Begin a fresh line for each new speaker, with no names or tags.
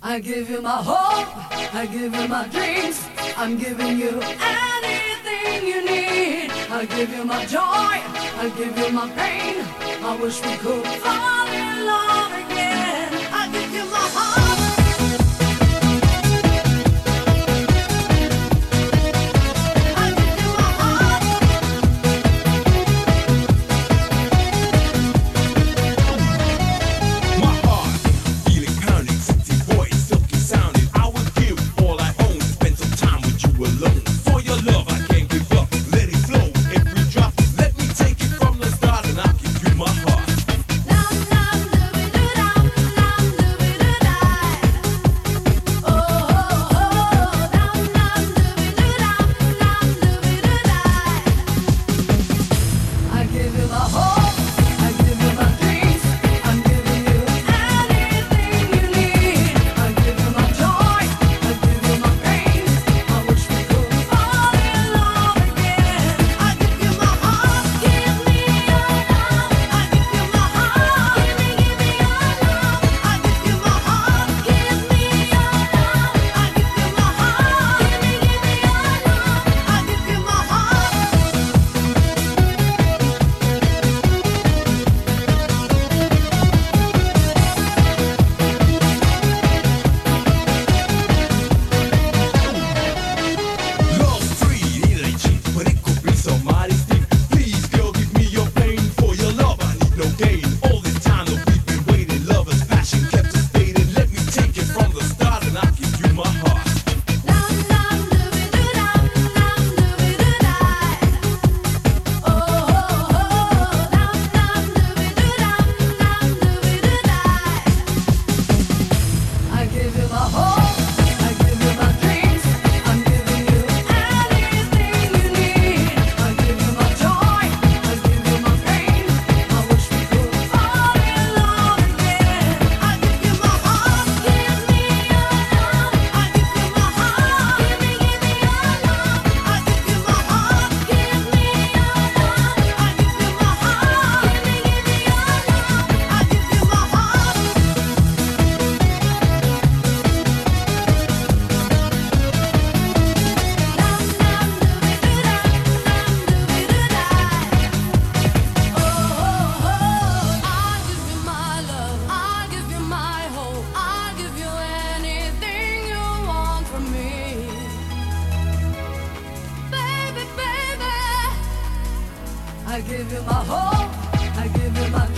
I give you my hope, I give you my dreams, I'm giving you anything you need. I give you my joy, I give you my pain, I wish we could fall in love again. I give you my heart. I give you my hope, I give you my